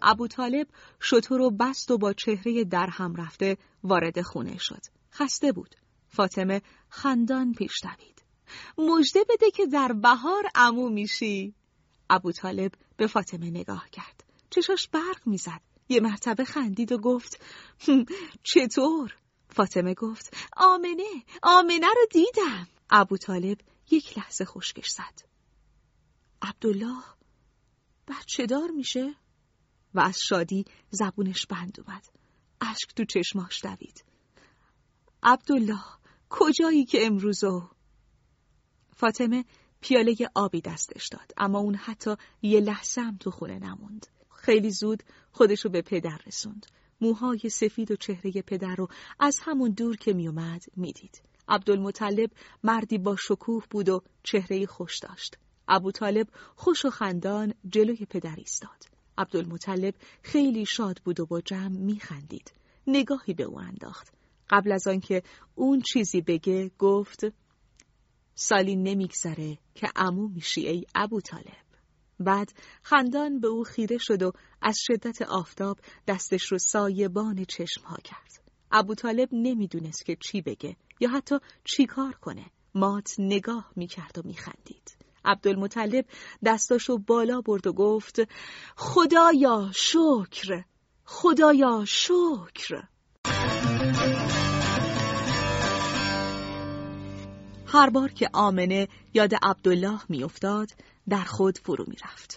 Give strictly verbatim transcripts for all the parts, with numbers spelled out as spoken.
ابوطالب شتر رو بست و با چهره در هم رفته وارد خونه شد. خسته بود. فاطمه خندان پیش دوید. مژده بده که در بهار عمو میشی. ابوطالب به فاطمه نگاه کرد. چشاش برق میزد. یه مرتبه خندید و گفت چطور؟ فاطمه گفت آمنه، آمنه رو دیدم. ابوطالب یک لحظه خشکش زد. عبدالله بچه دار میشه؟ و از شادی زبونش بند اومد. اشک تو چشماش دوید. عبدالله کجایی که امروزو؟ فاطمه پیاله آبی دستش داد، اما اون حتی یه لحظه هم تو خونه نموند. خیلی زود خودشو به پدر رسوند. موهای سفید و چهره پدر رو از همون دور که می اومد می دید. عبدالمطلب مردی با شکوه بود و چهره خوش داشت. ابوطالب خوش و خندان جلوی پدر ایستاد. عبدالمطلب خیلی شاد بود و با جمع می خندید. نگاهی به او انداخت. قبل از آنکه اون چیزی بگه گفت سالی نمیگذره که عمو میشی ای ابوطالب. بعد خندان به او خیره شد و از شدت آفتاب دستش رو سایبان چشمها کرد. ابوطالب نمیدونست که چی بگه یا حتی چی کار کنه. مات نگاه میکرد و میخندید. عبدالمطلب دستاشو بالا برد و گفت خدایا شکر، خدایا شکر. هر بار که آمنه یاد عبدالله میافتاد در خود فرو میرفت.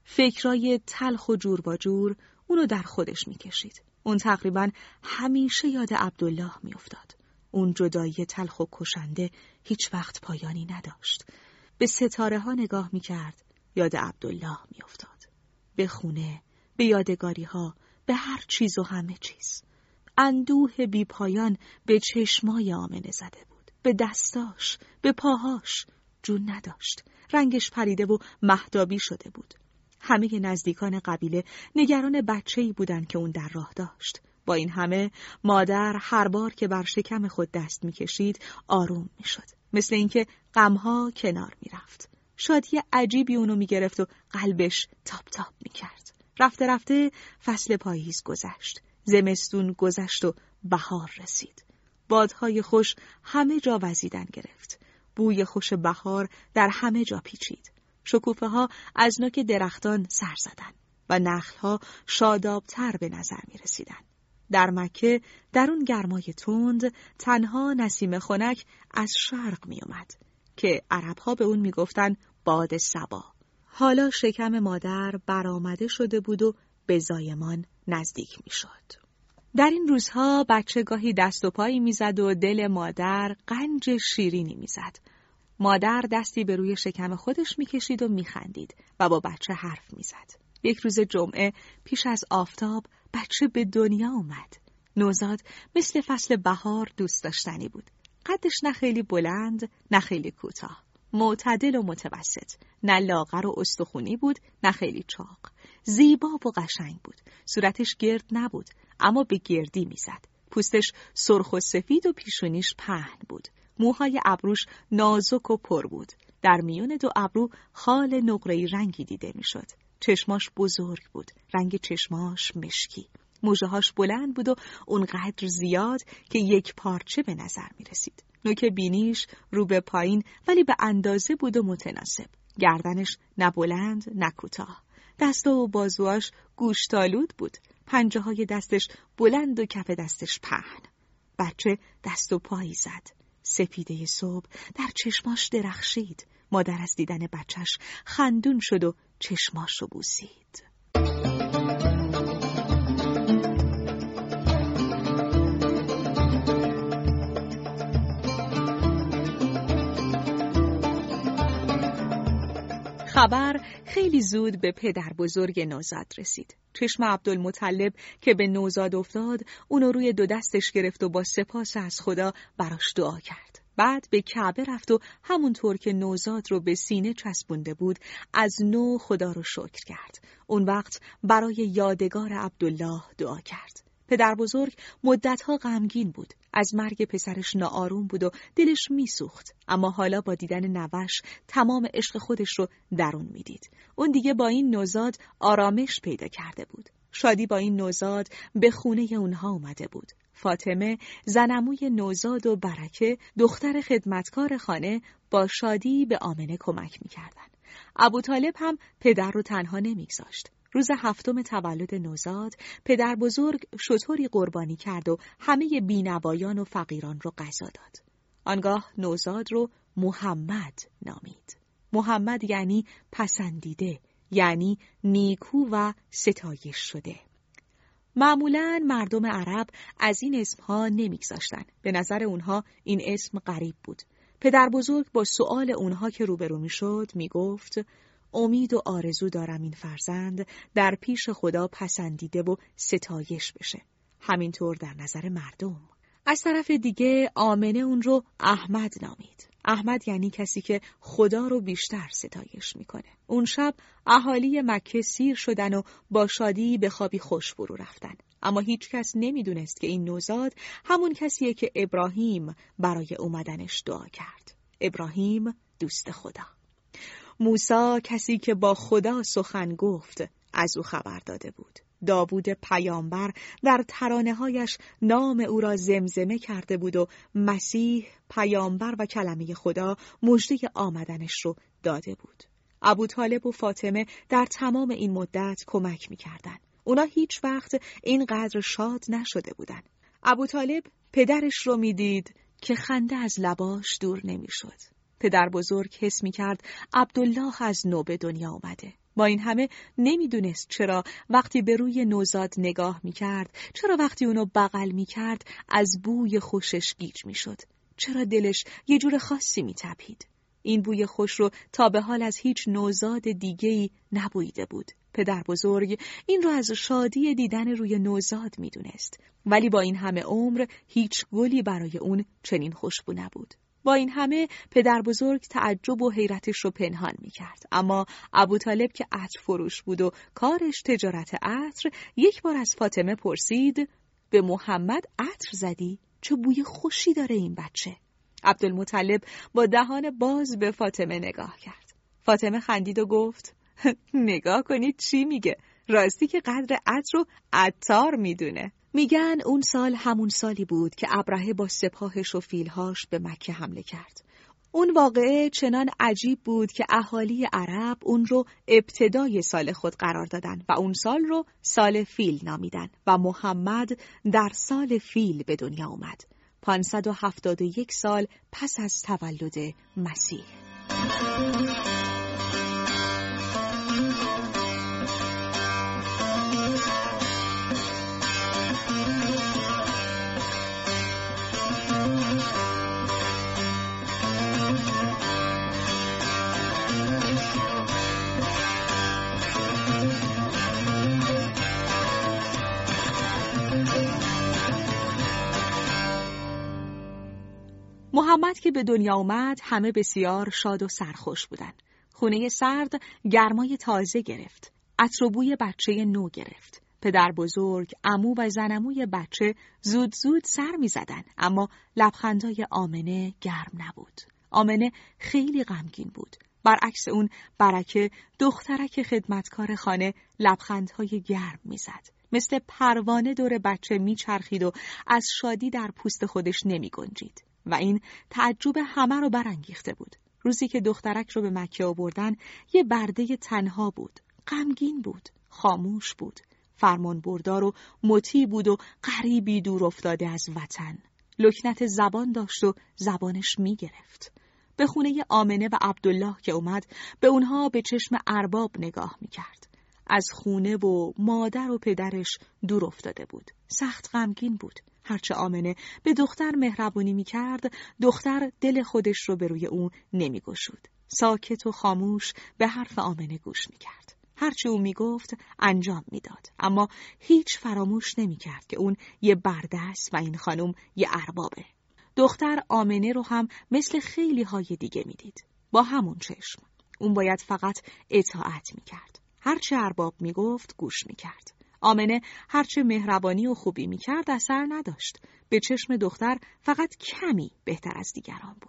فکرای تلخ و جور با جور اونو در خودش میکشید. اون تقریبا همیشه یاد عبدالله میافتاد. اون جدایی تلخ و کشنده هیچ وقت پایانی نداشت. به ستاره ها نگاه میکرد، یاد عبدالله میافتاد. به خونه، به یادگاری ها، به هر چیز و همه چیز. اندوه بی پایان به چشمای آمنه زده بود. به دستاش، به پاهاش. جون نداشت. رنگش پریده و مهتابی شده بود. همه نزدیکان قبیله نگران بچه‌ای بودن که اون در راه داشت. با این همه مادر هر بار که بر شکم خود دست می‌کشید آروم می‌شد. مثل اینکه غم‌ها کنار می‌رفت. شادی عجیبی اونو می‌گرفت و قلبش تاپ تاپ می‌کرد. رفته رفته فصل پاییز گذشت. زمستون گذشت و بهار رسید. بادهای خوش همه جا وزیدن گرفت. بوی خوش بهار در همه جا پیچید. شکوفه ها از نوک درختان سر زدن و نخل ها شادابتر به نظر می رسیدن. در مکه در اون گرمای تند تنها نسیم خنک از شرق می اومد که عرب ها به اون می گفتن باد صبا. حالا شکم مادر برآمده شده بود و به زایمان نزدیک می شد. در این روزها بچه گاهی دست و پایی میزد و دل مادر قنج شیرینی میزد. مادر دستی به روی شکم خودش میکشید و میخندید و با بچه حرف میزد. یک روز جمعه پیش از آفتاب بچه به دنیا اومد. نوزاد مثل فصل بهار دوست داشتنی بود. قدش نه خیلی بلند، نه خیلی کوتاه. معتدل و متوسط. نه لاغر و استخونی بود، نه خیلی چاق. زیبا و قشنگ بود. صورتش گرد نبود، اما به گردی میزد. پوستش سرخ و سفید و پیشونیش پهن بود. موهای ابروش نازک و پر بود. در میون دو ابرو خال نقره‌ای رنگی دیده میشد. چشماش بزرگ بود. رنگ چشماش مشکی. موجهاش بلند بود و اونقدر زیاد که یک پارچه به نظر می رسید. نوک بینیش رو به پایین ولی به اندازه بود و متناسب. گردنش نه بلند نه کوتاه. دستا و بازواش گوشتالود بود. پنجه های دستش بلند و کف دستش پهن. بچه دست و پایی زد. سپیده صبح در چشماش درخشید. مادر از دیدن بچهش خندون شد و چشماش رو بوسید. خبر خیلی زود به پدر بزرگ نوزاد رسید. چشم عبدالمطلب که به نوزاد افتاد اونو روی دو دستش گرفت و با سپاس از خدا براش دعا کرد. بعد به کعبه رفت و همونطور که نوزاد رو به سینه چسبونده بود از نو خدا رو شکر کرد. اون وقت برای یادگار عبدالله دعا کرد. پدر بزرگ مدتها غمگین بود. از مرگ پسرش ناآروم بود و دلش میسوخت. اما حالا با دیدن نوش تمام عشق خودش رو درون میدید. اون دیگه با این نوزاد آرامش پیدا کرده بود. شادی با این نوزاد به خونه اونها اومده بود. فاطمه، زنموی نوزاد و برکه، دختر خدمتکار خانه، با شادی به آمنه کمک می‌کردن. ابوطالب هم پدر رو تنها نمیگذاشت. روز هفتم تولد نوزاد، پدر بزرگ شتری قربانی کرد و همه بینوایان و فقیران رو غذا داد. آنگاه نوزاد رو محمد نامید. محمد یعنی پسندیده، یعنی نیکو و ستایش شده. معمولاً مردم عرب از این اسمها نمیگذاشتن. به نظر اونها این اسم غریب بود. پدر بزرگ با سؤال اونها که روبرو میشد میگفت: امید و آرزو دارم این فرزند در پیش خدا پسندیده و ستایش بشه. همینطور در نظر مردم. از طرف دیگه آمنه اون رو احمد نامید. احمد یعنی کسی که خدا رو بیشتر ستایش میکنه. اون شب اهالی مکه سیر شدن و با شادی به خوابی خوش فرو رفتن. اما هیچ کس نمیدونست که این نوزاد همون کسیه که ابراهیم برای اومدنش دعا کرد. ابراهیم دوست خدا. موسی کسی که با خدا سخن گفت از او خبر داده بود. داوود پیامبر در ترانه‌هایش نام او را زمزمه کرده بود و مسیح پیامبر و کلمه خدا مژده آمدنش رو داده بود. ابوطالب و فاطمه در تمام این مدت کمک می‌کردن. اونا هیچ وقت اینقدر شاد نشده بودن. ابوطالب پدرش رو میدید که خنده از لباش دور نمی‌شد. پدر بزرگ حس می‌کرد عبدالله از نو به دنیا اومده. با این همه نمیدونست چرا وقتی به روی نوزاد نگاه میکرد، چرا وقتی اونو بغل میکرد از بوی خوشش گیج میشد، چرا دلش یه جور خاصی میتپید. این بوی خوش رو تا به حال از هیچ نوزاد دیگه‌ای نبویده بود. پدر بزرگ این رو از شادی دیدن روی نوزاد میدونست، ولی با این همه عمر هیچ گلی برای اون چنین خوشبو نبود. با این همه پدر بزرگ تعجب و حیرتش رو پنهان می کرد. اما ابوطالب که عطر فروش بود و کارش تجارت عطر، یک بار از فاطمه پرسید: به محمد عطر زدی؟ چه بوی خوشی داره این بچه. عبدالمطلب با دهان باز به فاطمه نگاه کرد. فاطمه خندید و گفت: نگاه کنید چی میگه، راستی که قدر عطر رو عطار میدونه. میگن اون سال همون سالی بود که ابرهه با سپاهش و فیلهاش به مکه حمله کرد. اون واقعه چنان عجیب بود که اهالی عرب اون رو ابتدای سال خود قرار دادن و اون سال رو سال فیل نامیدن و محمد در سال فیل به دنیا اومد. پانصد و هفتاد و یک سال پس از تولد مسیح. محمد که به دنیا اومد همه بسیار شاد و سرخوش بودن. خونه سرد گرمای تازه گرفت. عطر و بوی بچه نو گرفت. پدر بزرگ، عمو و زنموی بچه زود زود سر می زدن، اما لبخندهای آمنه گرم نبود. آمنه خیلی غمگین بود. برعکس اون برکه، دخترک خدمتکار خانه، لبخندهای گرم می زد. مثل پروانه دور بچه می چرخید و از شادی در پوست خودش نمی گنجید. و این تعجب همه رو برانگیخته بود. روزی که دخترک رو به مکه آوردن، یه برده تنها بود. غمگین بود، خاموش بود، فرمان بردار و مطیع بود و غریبی دور افتاده از وطن. لکنت زبان داشت و زبانش می گرفت. به خونه آمنه و عبدالله که اومد، به اونها به چشم ارباب نگاه می کرد. از خونه و مادر و پدرش دور افتاده بود. سخت غمگین بود. هرچه آمنه به دختر مهربونی می کرد، دختر دل خودش رو به روی اون نمی گشود. ساکت و خاموش به حرف آمنه گوش می کرد. هرچه اون می گفت انجام می داد. اما هیچ فراموش نمی کرد که اون یه برده است و این خانم یه اربابه. دختر آمنه رو هم مثل خیلی های دیگه می دید. با همون چشم. اون باید فقط اطاعت می کرد. هرچه ارباب می گفت گوش می کرد. آمنه هرچه مهربانی و خوبی میکرد اثر نداشت. به چشم دختر فقط کمی بهتر از دیگران بود.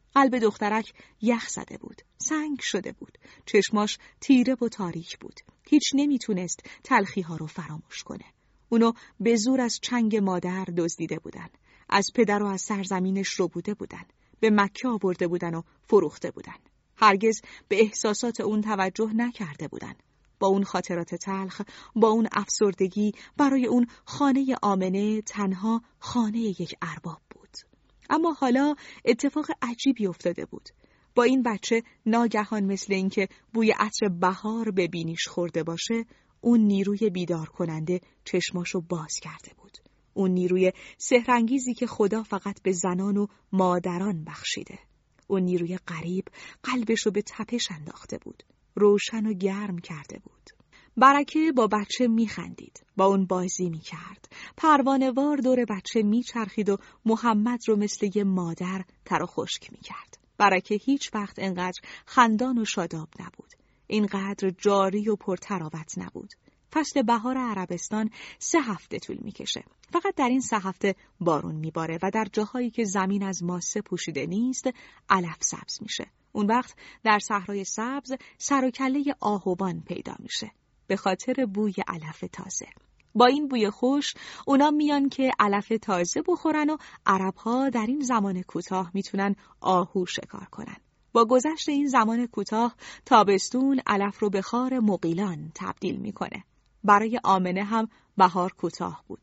قلب دخترک یخ زده بود، سنگ شده بود، چشماش تیره و تاریک بود. هیچ نمیتونست تلخی‌ها رو فراموش کنه. اونو به زور از چنگ مادر دزدیده بودن، از پدر و از سرزمینش رو بوده بودن، به مکه آورده بودن و فروخته بودن. هرگز به احساسات اون توجه نکرده بودن. با اون خاطرات تلخ، با اون افسردگی، برای اون خانه آمنه تنها خانه یک ارباب بود. اما حالا اتفاق عجیبی افتاده بود. با این بچه ناگهان مثل اینکه بوی عطر بهار به بینیش خورده باشه، اون نیروی بیدار کننده چشماشو باز کرده بود. اون نیروی سحرانگیزی که خدا فقط به زنان و مادران بخشیده. اون نیروی غریب قلبشو به تپش انداخته بود، روشن و گرم کرده بود. برکه با بچه میخندید، با اون بازی میکرد، پروانه‌وار دور بچه میچرخید و محمد رو مثل یه مادر تر و خشک میکرد. برکه هیچ وقت اینقدر خندان و شاداب نبود، اینقدر جاری و پرتراوت نبود. فصل بهار عربستان سه هفته طول میکشه. فقط در این سه هفته بارون میباره و در جاهایی که زمین از ماسه پوشیده نیست، علف سبز میشه. اون وقت در صحرای سبز سر و کله آهوان پیدا میشه، به خاطر بوی علف تازه. با این بوی خوش اونا میان که علف تازه بخورن و عرب‌ها در این زمان کوتاه میتونن آهو شکار کنن. با گذشت این زمان کوتاه تابستون علف رو به خار مغیلان تبدیل میکنه. برای آمنه هم بهار کوتاه بود،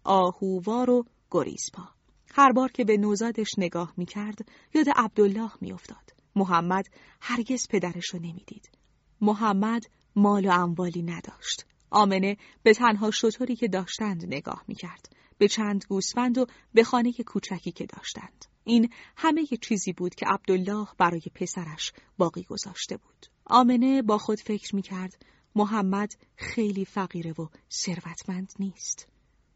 آهووار و گریزپا. هر بار که به نوزادش نگاه میکرد یاد عبدالله میافتاد. محمد هرگز پدرش رو نمیدید. محمد مال و اموالی نداشت. آمنه به تنها شتری که داشتند نگاه میکرد، به چند گوسفند و به خانه کوچکی که داشتند. این همه ی چیزی بود که عبدالله برای پسرش باقی گذاشته بود. آمنه با خود فکر میکرد محمد خیلی فقیره و ثروتمند نیست.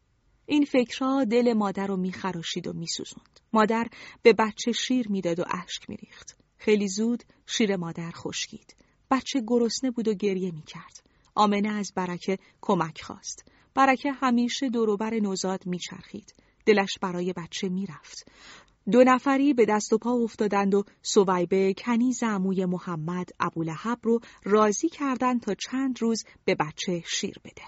این فکرها دل مادر رو میخراشید و میسوزوند. مادر به بچه شیر میداد و اشک میریخت. خیلی زود شیر مادر خشکید. بچه گرسنه بود و گریه میکرد. آمنه از برکه کمک خواست. برکه همیشه دوروبر نوزاد میچرخید. دلش برای بچه میرفت. دو نفری به دست و پا افتادند و سویبه کنیز عموی محمد ابولهب رو راضی کردند تا چند روز به بچه شیر بده.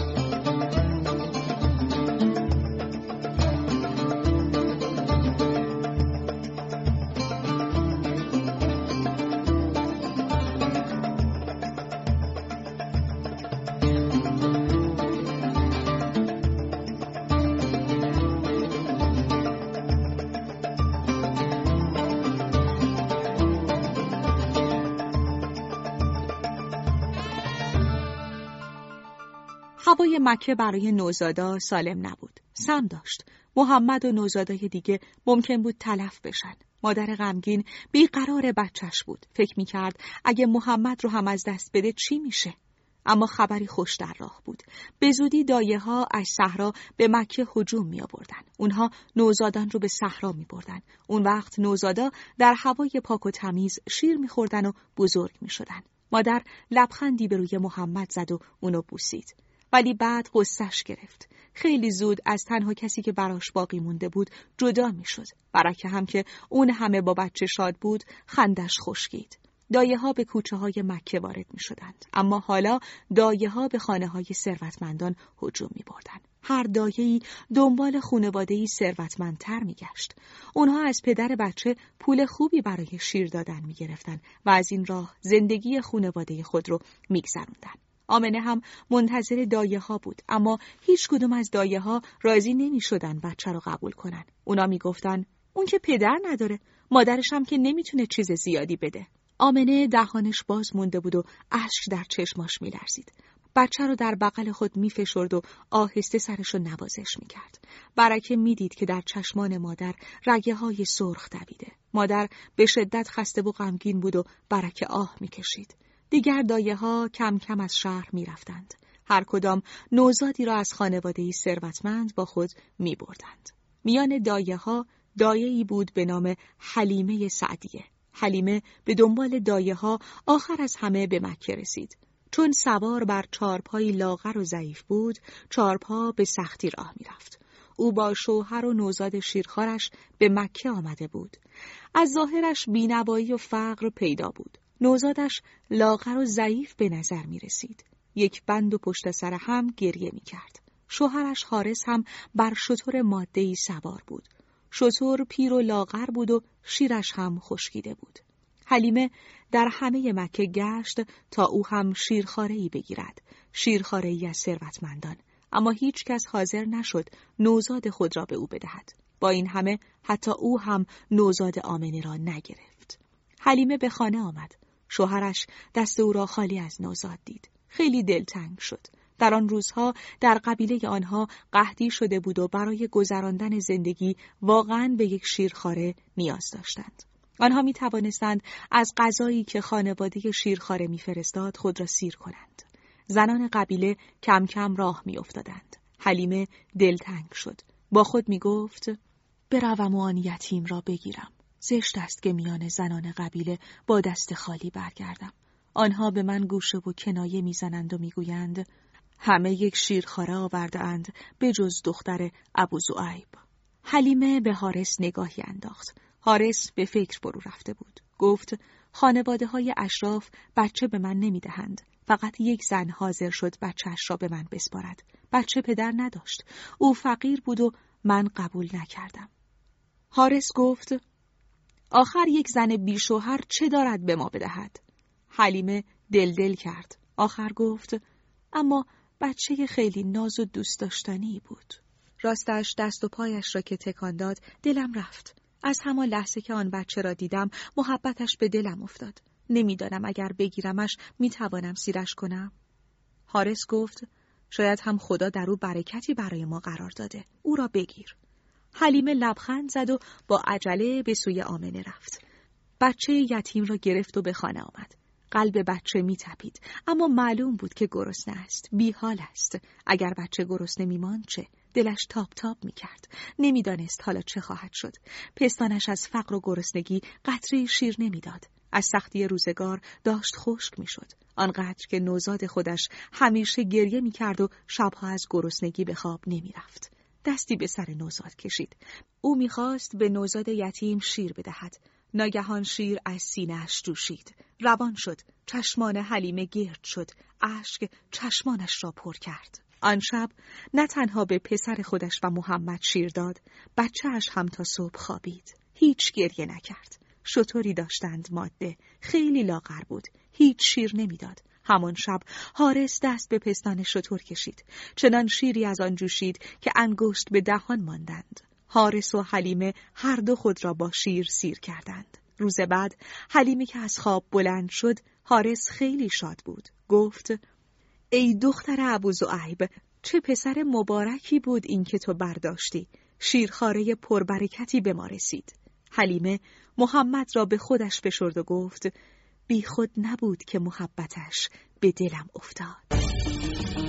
هوای مکه برای نوزادا سالم نبود. سم داشت. محمد و نوزادای دیگه ممکن بود تلف بشن. مادر غمگین بیقرار بچهش بود. فکر میکرد اگه محمد رو هم از دست بده چی میشه؟ اما خبری خوش در راه بود. به زودی دایه ها از صحرا به مکه هجوم می آوردن. اونها نوزادان رو به صحرا می بردن. اون وقت نوزادا در هوای پاک و تمیز شیر می خوردن و بزرگ می شدن. مادر لبخندی به روی محمد زد و اونو بوسید. ولی بعد غصه‌اش گرفت. خیلی زود از تنها کسی که براش باقی مونده بود جدا می شد. برکه هم که اون همه با بچه شاد بود خندش خشکید. دایه ها به کوچه های مکه وارد می شدند. اما حالا دایه ها به خانه های ثروتمندان هجوم می بردن. هر دایه‌ای دنبال خانواده‌ای ثروتمندتر می گشت. اونها از پدر بچه پول خوبی برای شیر دادن می گرفتن و از این راه زندگی خانواده خود رو می گذروندن. آمنه هم منتظر دایه ها بود، اما هیچ کدوم از دایه ها راضی نمی شدن بچه رو قبول کنن. اونا می گفتن اون که پدر نداره، مادرش هم که نمی تونه چیز زیادی بده. آمنه دهانش باز مونده بود و اشک در چشماش می لرزید. بچه رو در بغل خود می فشرد و آهسته سرش رو نوازش می کرد. برکه می دید که در چشمان مادر رگه های سرخ دویده. مادر به شدت خسته و غمگین بود و برکه آه می کشید. دیگر دایه ها کم کم از شهر می رفتند. هر کدام نوزادی را از خانواده‌ای ثروتمند با خود می بردند. میان دایه ها دایه‌ای بود به نام حلیمه سعدیه. حلیمه به دنبال دایه ها آخر از همه به مکه رسید. چون سوار بر چارپایی لاغر و ضعیف بود، چارپا به سختی راه می رفت. او با شوهر و نوزاد شیرخوارش به مکه آمده بود. از ظاهرش بینوایی و فقر پیدا بود. نوزادش لاغر و ضعیف به نظر می رسید. یک بند و پشت سر هم گریه می کرد. شوهرش حارس هم بر شتر ماده‌ای سوار بود. شتر پیر و لاغر بود و شیرش هم خشکیده بود. حلیمه در همه مکه گشت تا او هم شیرخواره‌ای بگیرد، شیرخواره‌ای از ثروتمندان، اما هیچ کس حاضر نشد نوزاد خود را به او بدهد. با این همه حتی او هم نوزاد آمنه را نگرفت. حلیمه به خانه آمد. شوهرش دست او را خالی از نوزاد دید. خیلی دلتنگ شد. در آن روزها در قبیله آنها قحطی شده بود و برای گذراندن زندگی واقعاً به یک شیرخواره نیاز داشتند. آنها می توانستند از غذایی که خانواده شیرخواره می فرستاد خود را سیر کنند. زنان قبیله کم کم راه می افتادند. حلیمه دلتنگ شد. با خود می گفت بروم و آن یتیم را بگیرم. زشت است که میان زنان قبیله با دست خالی برگردم. آنها به من گوشه و کنایه می زنند و می گویند همه یک شیرخواره آورده اند به جز دختر ابوزعیب. حلیمه به حارس نگاهی انداخت. حارس به فکر فرو رفته بود. گفت خانواده های اشراف بچه به من نمی دهند. فقط یک زن حاضر شد بچه‌اش را به من بسپارد. بچه پدر نداشت. او فقیر بود و من قبول نکردم. حارس گفت آخر یک زن بی شوهر چه دارد به ما بدهد؟ حلیمه دل دل کرد. آخر گفت اما بچه خیلی ناز و دوست داشتنی بود. راستش دست و پایش را که تکان داد دلم رفت. از همان لحظه که آن بچه را دیدم محبتش به دلم افتاد. نمیدانم اگر بگیرمش میتوانم سیرش کنم. حارس گفت شاید هم خدا در او برکتی برای ما قرار داده. او را بگیر. حلیمه لبخند زد و با عجله به سوی آمنه رفت. بچه یتیم را گرفت و به خانه آمد. قلب بچه میتپید، اما معلوم بود که گرسنه است، بیحال است. اگر بچه گرسنه میماند چه؟ دلش تاپ تاپ میکرد. نمیدانست حالا چه خواهد شد. پستانش از فقر و گرسنگی قطره شیر نمیداد. از سختی روزگار داشت خشک میشد. آنقدر که نوزاد خودش همیشه گریه میکرد و شبها از گرسنگی به خواب نمیرفت. دستی به سر نوزاد کشید. او میخواست به نوزاد یتیم شیر بدهد. ناگهان شیر از سینه‌اش جوشید. روان شد. چشمان حلیمه گرد شد. اشک چشمانش را پر کرد. آن شب نه تنها به پسر خودش و محمد شیر داد، بچه‌اش هم تا صبح خوابید. هیچ گریه نکرد. شتری داشتند ماده، خیلی لاغر بود. هیچ شیر نمیداد. همان شب حارس دست به پستان شتر کشید. چنان شیری از آن جوشید که انگشت به دهان ماندند. حارس و حلیمه هر دو خود را با شیر سیر کردند. روز بعد حلیمه که از خواب بلند شد، حارس خیلی شاد بود. گفت ای دختر ابوزعیب، چه پسر مبارکی بود این که تو برداشتی. شیرخواره پربرکتی به ما رسید. حلیمه محمد را به خودش فشرد و گفت بی خود نبود که محبتش به دلم افتاد.